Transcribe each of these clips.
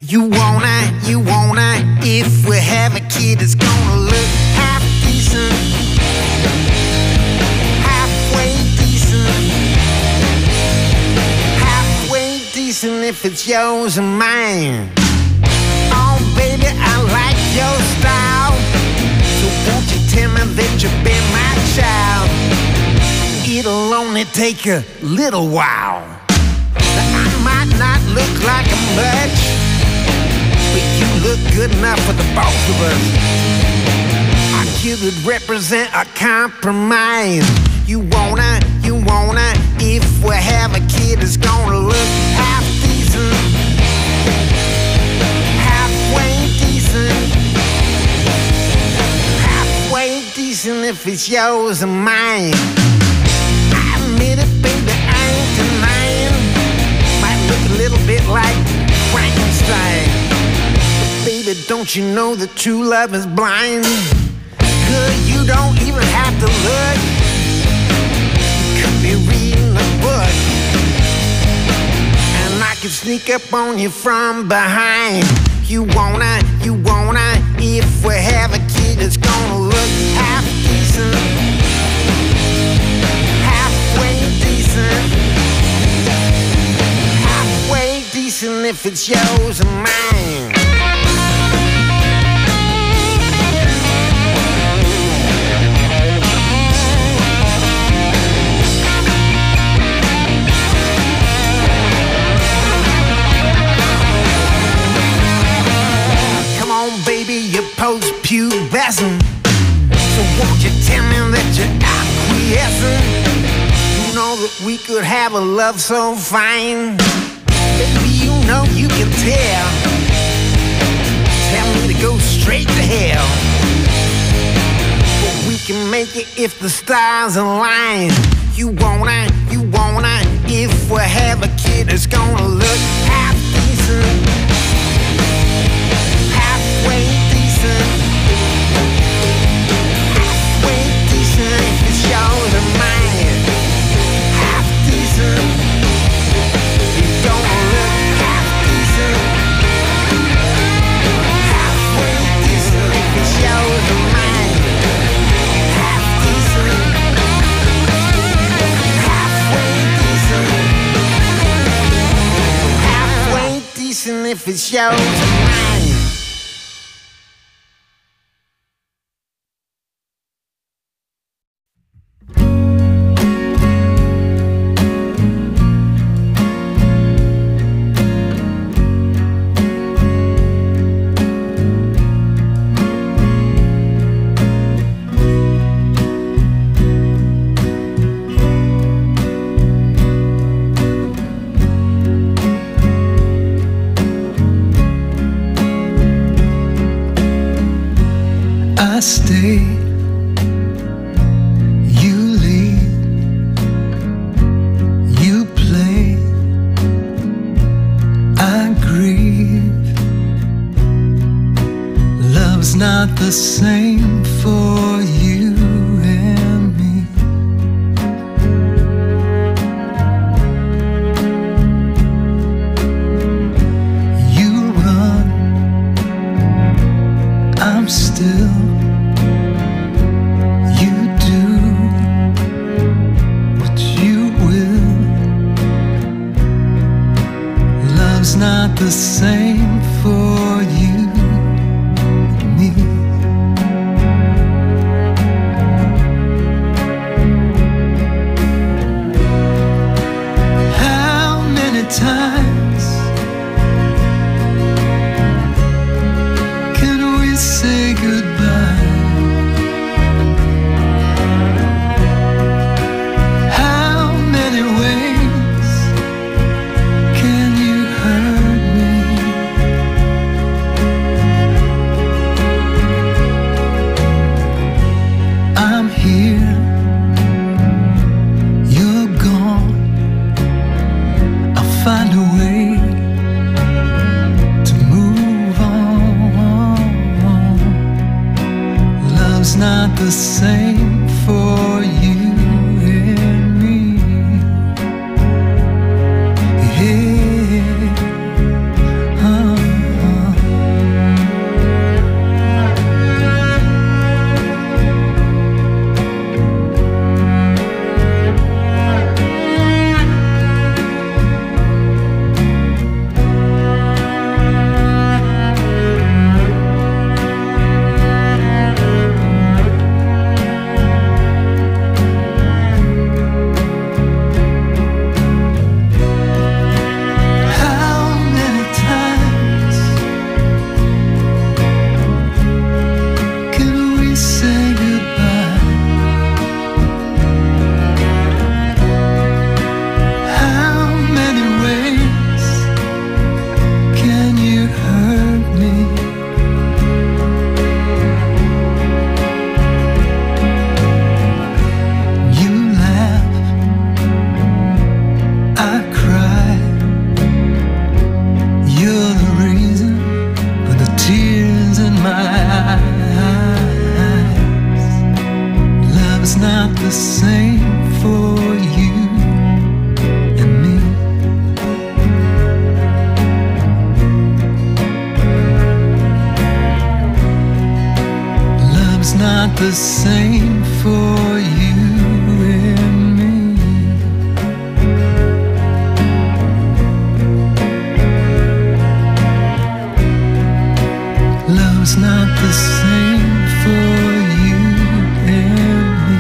You wanna, if we have a kid that's gonna look half decent, halfway decent, halfway decent if it's yours and mine. Oh baby, I like your style, so won't you tell me that you'll be my child? It'll only take a little while. I might not look like much, but you look good enough for the both of us. Our kid would represent a compromise. You wanna, if we have a kid that's gonna look half decent, halfway decent, halfway decent if it's yours and mine. I admit it, baby, I ain't denying. Might look a little bit like Frankenstein, but baby, don't you know that true love is blind? Good, you don't even have to look. You could be reading a book, and I could sneak up on you from behind. You wanna, if we have a kid that's gonna look half decent, halfway decent, halfway decent if it's yours and mine. Come on, baby, you're post-pubescent, so won't you tell me that you're acquiescent? You know that we could have a love so fine. Baby, you know you can tell. Tell me to go straight to hell, but we can make it if the stars align. You wanna, if we have a kid that's gonna look half decent, halfway decent, halfway decent if it's yours or mine. Half decent, you don't look half decent, halfway decent if it's yours or mine. Half decent, halfway decent, halfway decent if it's yours or mine. I stay, you lead, you play, I grieve. Love's not the same for you and me. You run, I'm still. Not the same for you and me. How many times can we say goodbye? How many ways can you hurt me? I'm here, you're gone. I'll find a way to move on. Love's not the same for you and me. Yeah. the same for you and me. Love's not the same for you and me.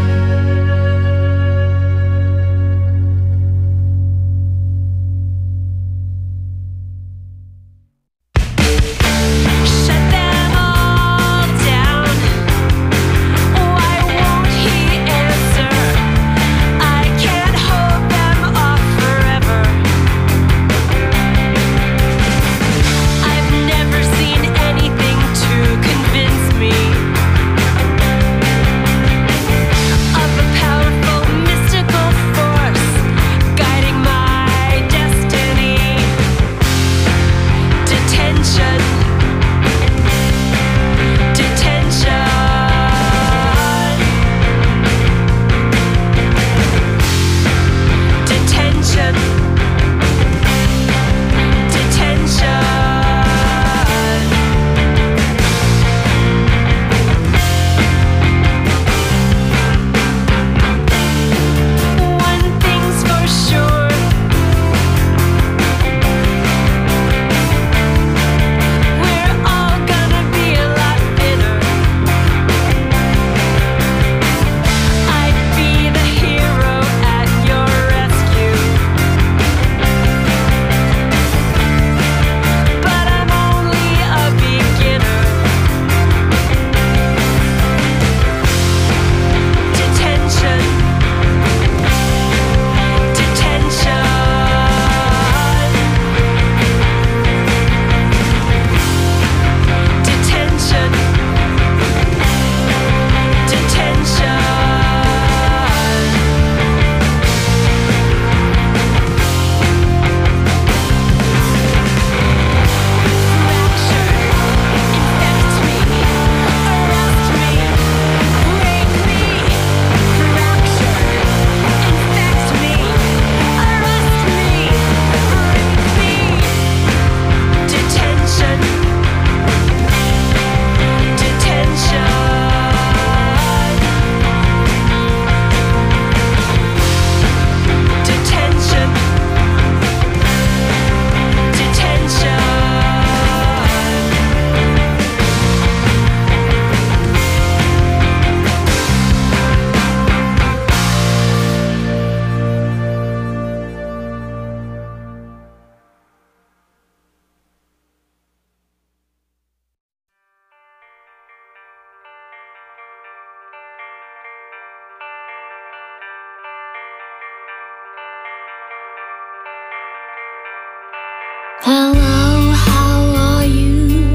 Hello, how are you?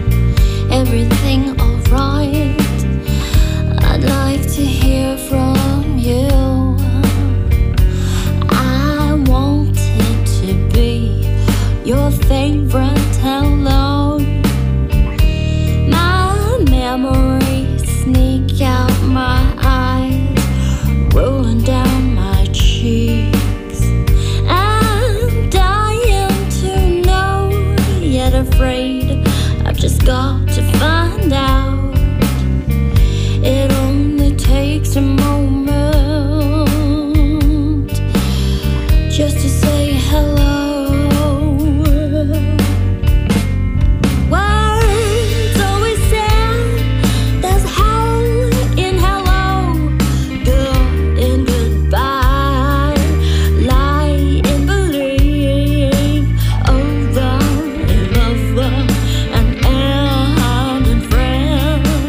Everything alright? I'd like to hear from you. I wanted to be your favorite hello. My memories sneak out my eyes, rolling down my cheeks. Afraid I've just got to find out. It only takes a moment just to say hello. Words always sound there's hell in hello, good in goodbye, lie in believe, over and hand in friend.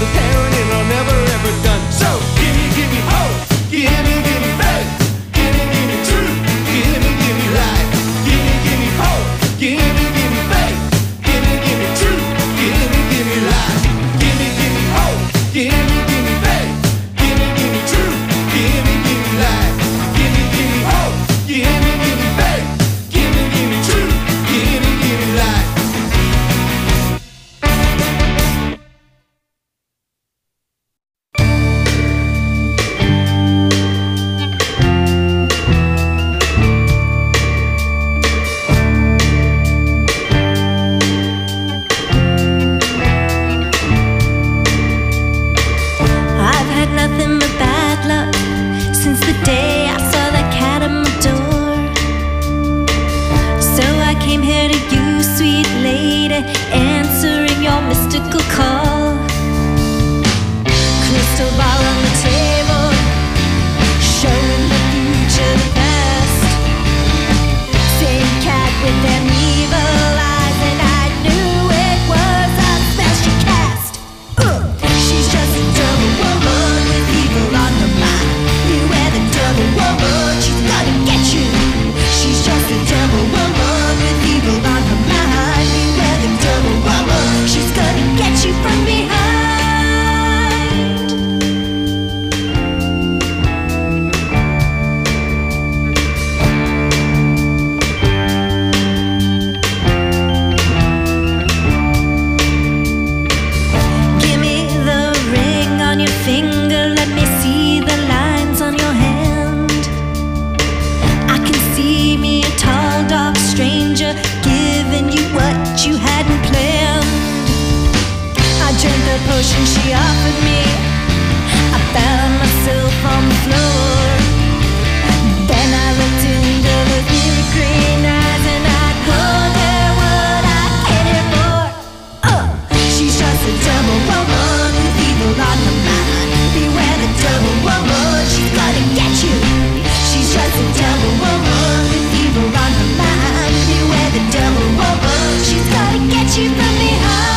the parenting are never ever done. So give me hope, give me faith, give me truth, give me life, give me hope, give me faith, give me truth, give me life, give me hope, give me faith, give me truth, give me life, give me hope, give me faith, give me truth, give me life. I've had nothing but bad luck since the day I saw that cat at my door. So I came here to you, sweet lady, answering your mystical call. Crystal ball on the table, showing the future, the past. Same cat with them evil eyes, and I knew it was a spell she cast. She's just a double woman with evil on her mind. Beware the double woman, she's gonna get you. She's just a double woman with evil on her mind. Beware the double woman, she's gonna get you from behind. Give me the ring on your finger, let me see the lines on your hand. I can see me, a tall, dark stranger, giving you what you hadn't planned. I drank the potion she offered me, I found myself on the floor. Then I looked into those big green eyes, and I told her what I came here for. She's just a double woman with evil on her mind. Beware the double woman, she's gonna get you. She's just a double woman with evil on her mind. Beware the double woman, she's gonna get you from behind.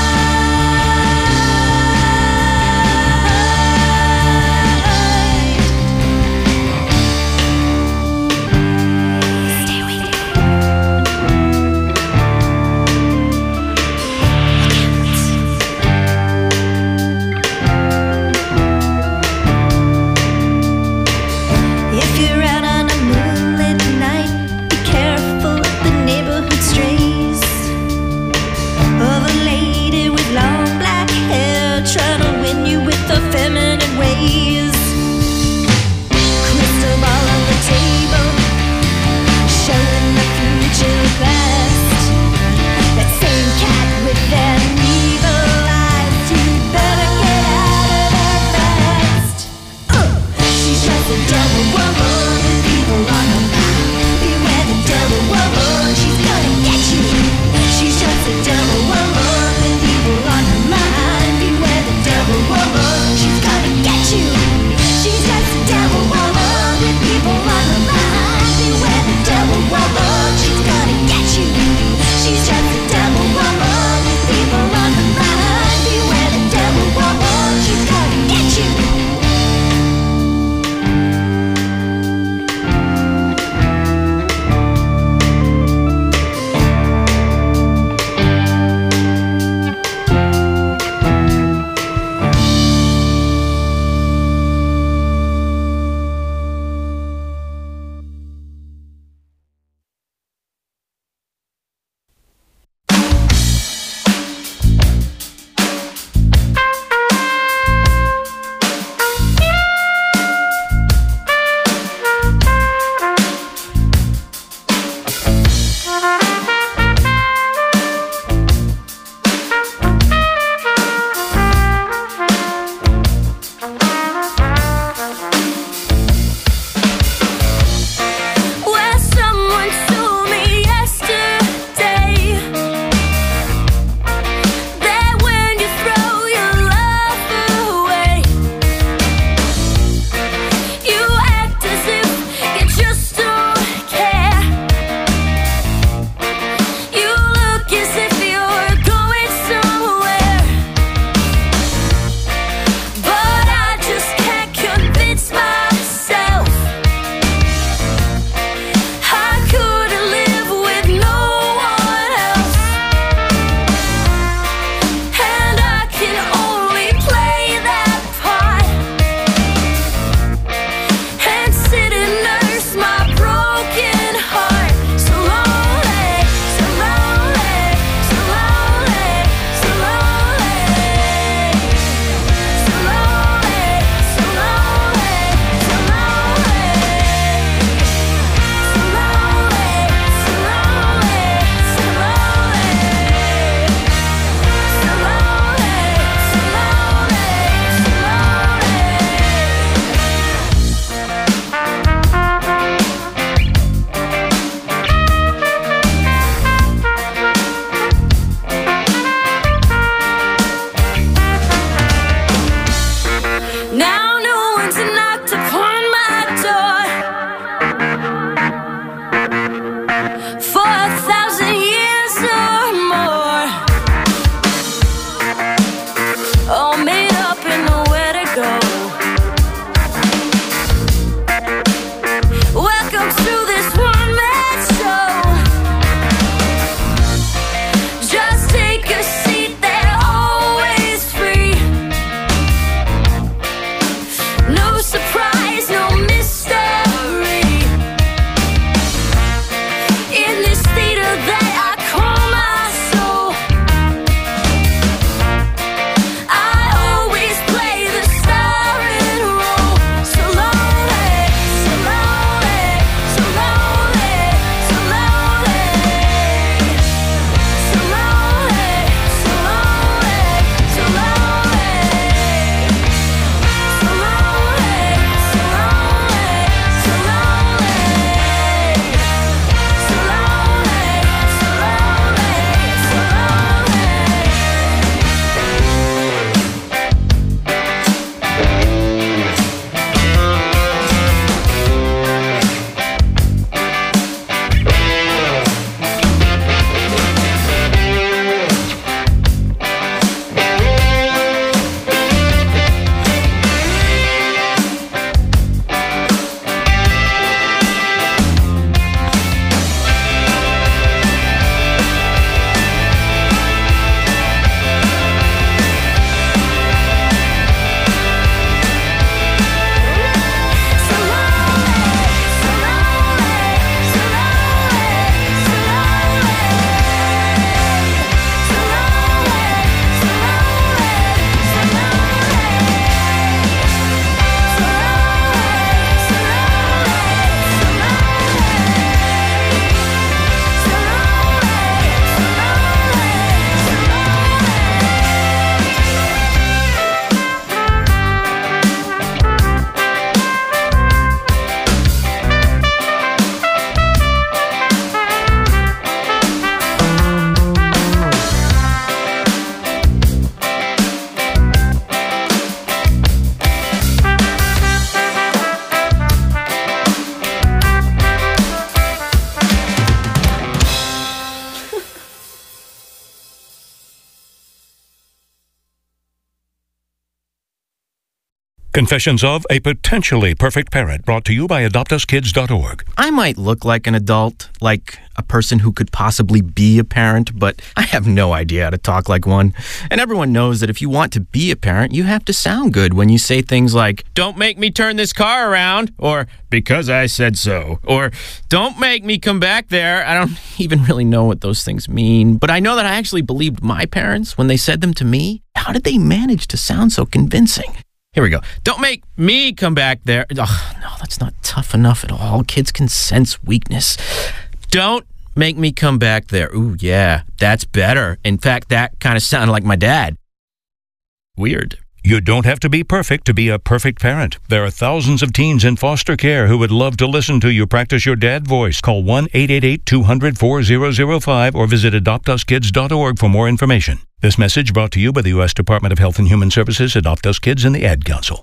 Confessions of a Potentially Perfect Parent, brought to you by AdoptUsKids.org. I might look like an adult, like a person who could possibly be a parent, but I have no idea how to talk like one. And everyone knows that if you want to be a parent, you have to sound good when you say things like, "Don't make me turn this car around," or "because I said so," or "Don't make me come back there." I don't even really know what those things mean, but I know that I actually believed my parents when they said them to me. How did they manage to sound so convincing? Here we go. "Don't make me come back there." Oh, no, that's not tough enough at all. Kids can sense weakness. "Don't make me come back there." Ooh, yeah, that's better. In fact, that kind of sounded like my dad. Weird. You don't have to be perfect to be a perfect parent. There are thousands of teens in foster care who would love to listen to you practice your dad voice. Call 1-888-200-4005 or visit AdoptUsKids.org for more information. This message brought to you by the U.S. Department of Health and Human Services, Adopt Us Kids, and the Ad Council.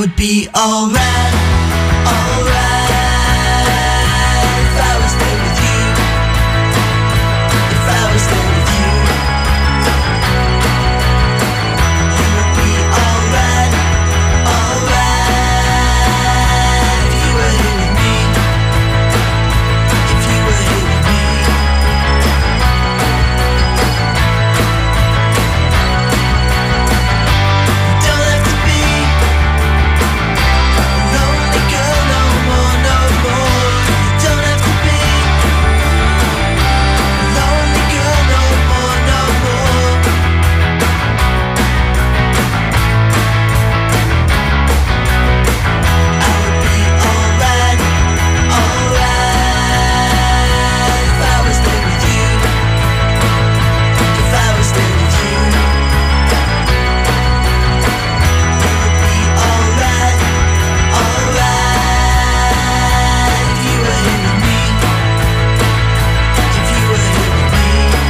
would be alright, alright. If I was there with you, if I was there with you, you would be alright, alright. If you were here with me, if you were here with me. Don't have to be a lonely girl no more, no more. You don't have to be a lonely girl no more, no more. I would be alright, alright. If I was there with you, if I was there with you. You would be alright, alright. If you were here with me, if you were here with me.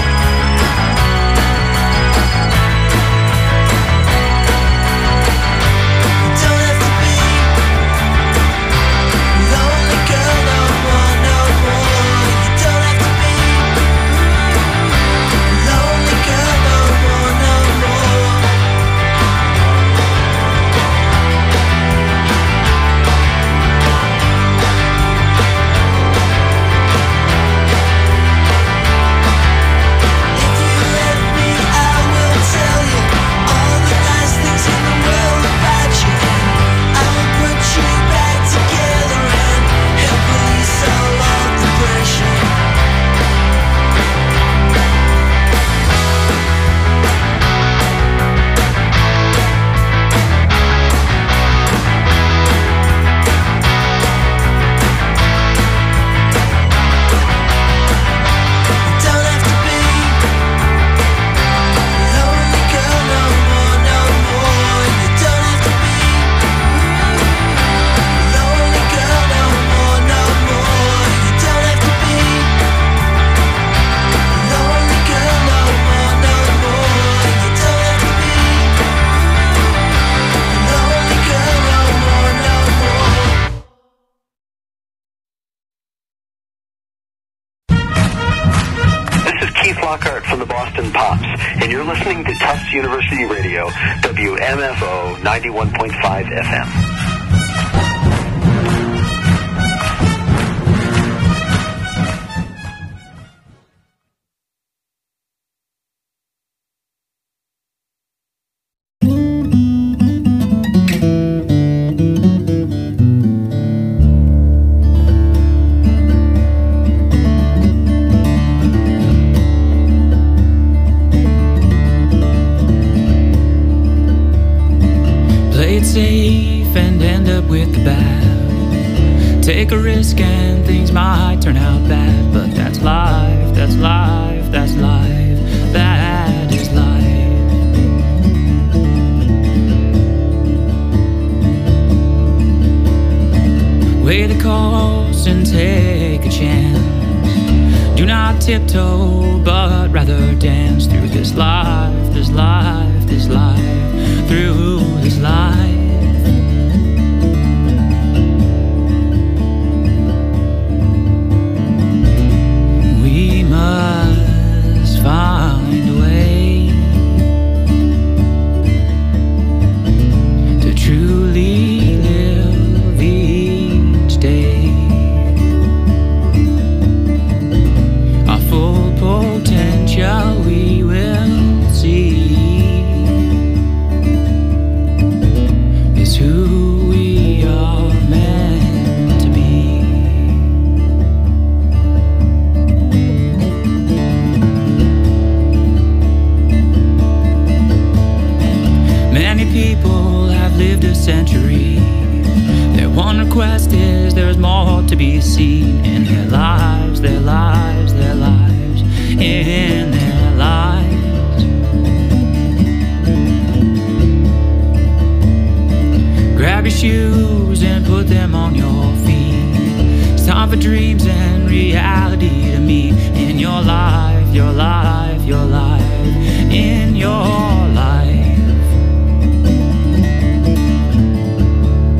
You don't have to be a lonely girl no more, no more. You don't have to be a lonely girl no more, no more. If you let me, I will tell you all the nice things in the world about you. I will put you back together and help release all of depression. You don't have to be a lonely girl no more, no more. You don't have to be a lonely girl no more, no more. You don't have to be a lonely girl no more, no more. You don't have to be a lonely girl no more, no more. This is Keith Lockhart from the Boston Pops, and you're listening to Tufts University Radio, WMFO 91.5 FM. Play it safe and end up with the bad. Take a risk and things might turn out bad, but that's life, that's life, that's life, that is life. Weigh the cost and take a chance. Do not tiptoe, but rather dance through this life, this life, this life, through this life. We must find a way to truly live each day. Our full potential we will see is who we are meant to be. Many people have lived a century. Their one request is there's more to be seen in their lives, their lives, their lives, in their lives. Grab your shoes and put them on your feet. It's time for dreams and reality to meet in your life, your life, your life, in your life.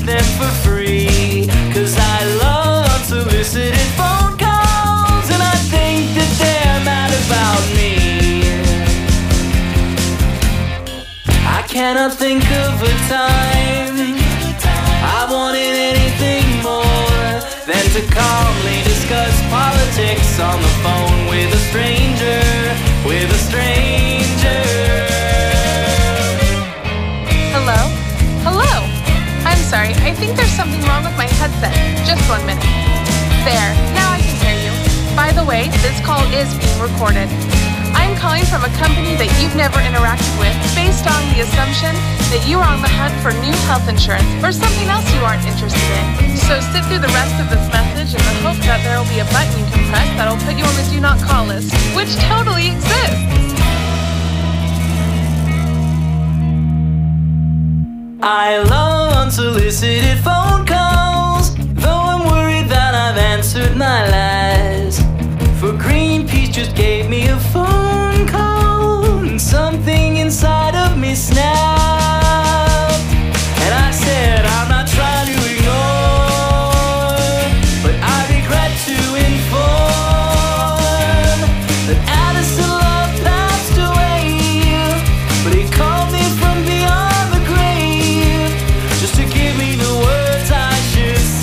them for free. 'Cause I love unsolicited phone calls, and I think that they're mad about me. I cannot think of a time I wanted anything more than to calmly discuss politics on the phone with a stranger, with a stranger. Hello? Hello? I'm sorry, I think there's something wrong with my headset. Just 1 minute. There, now I can hear you. By the way, this call is being recorded. I'm calling from a company that you've never interacted with based on the assumption that you are on the hunt for new health insurance or something else you aren't interested in. So sit through the rest of this message in the hope that there will be a button you can press that'll put you on the do not call list, which totally exists. I love unsolicited phone calls, though I'm worried that I've answered my lies. For Greenpeace just gave me a phone call, and something inside of me snapped. And I said, I'm not trying to ignore, but I regret to inform that Addison Love passed away. But he called me from beyond the grave, just to give me the words I should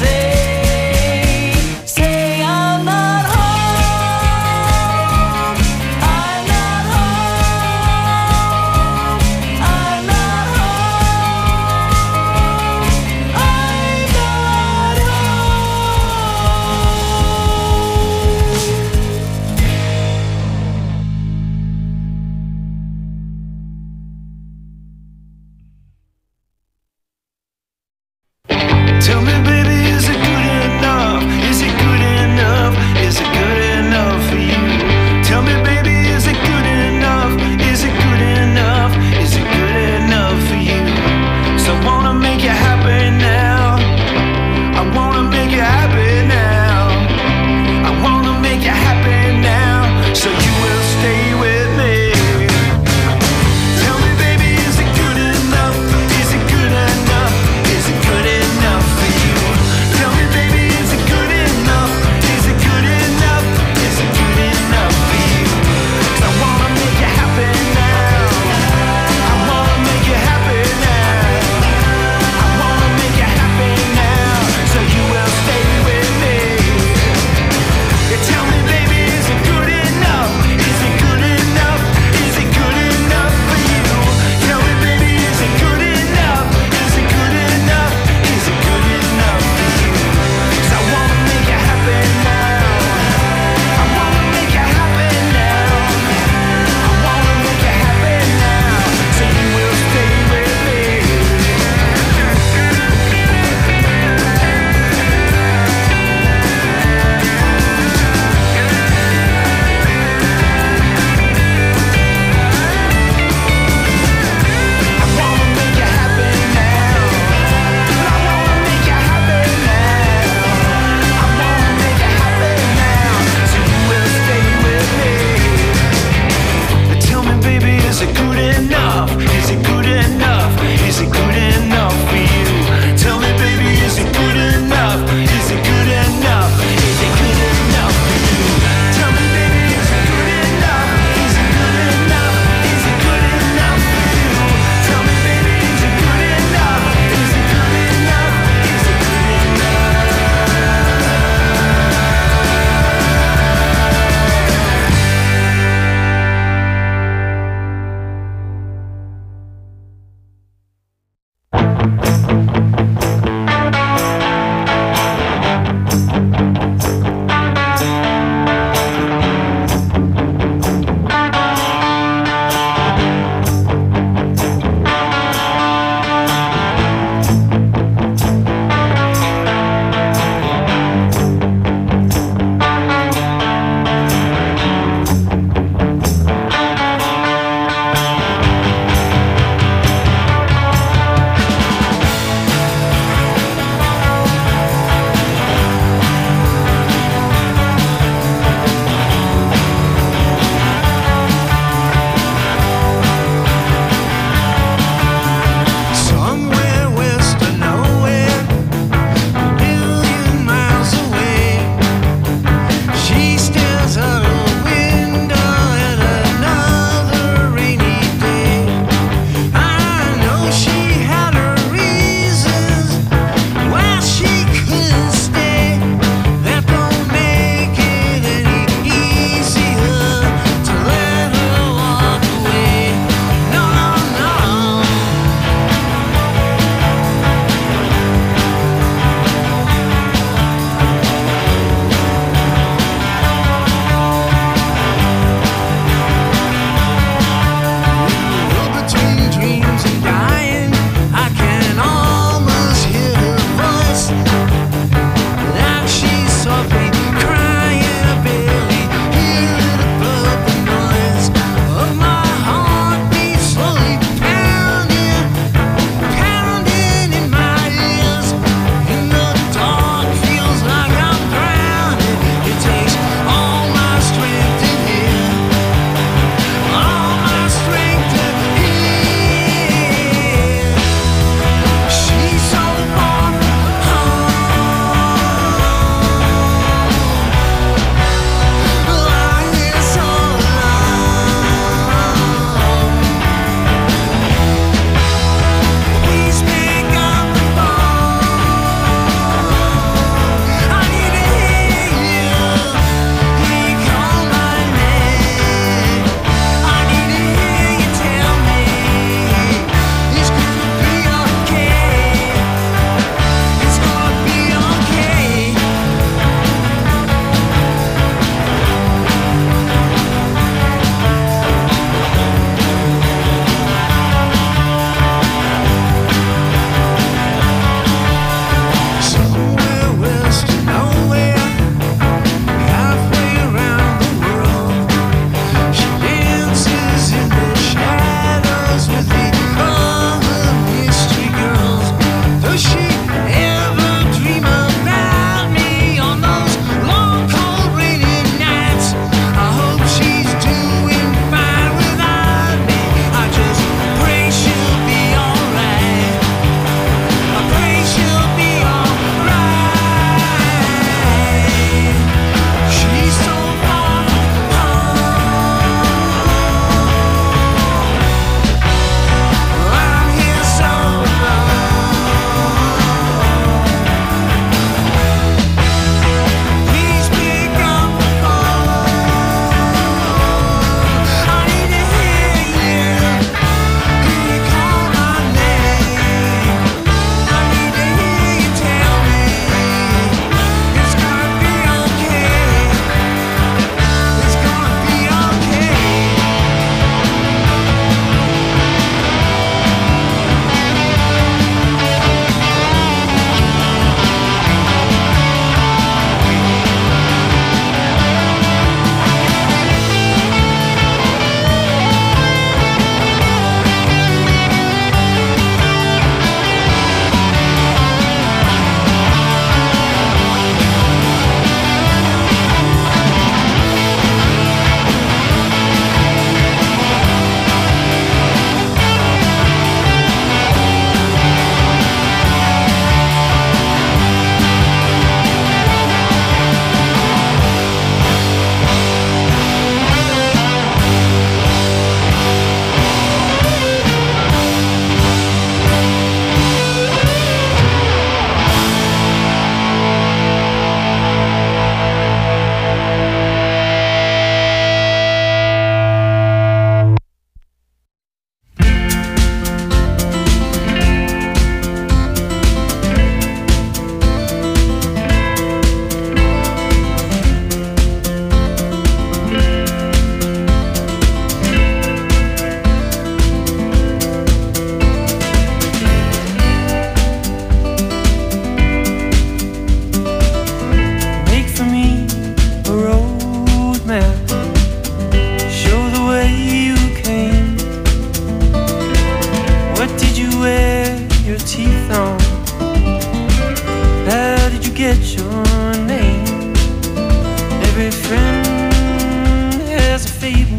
forget your name. Every friend has a fable,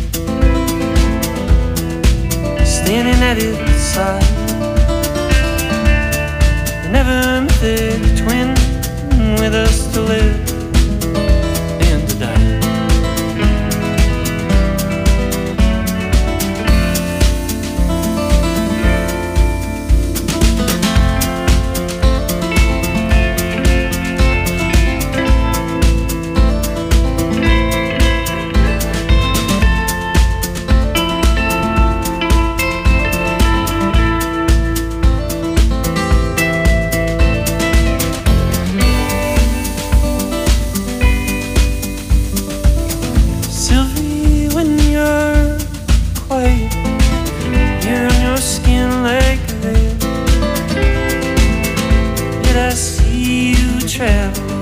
standing at its side. They never met a twin with us to live and to die. Travel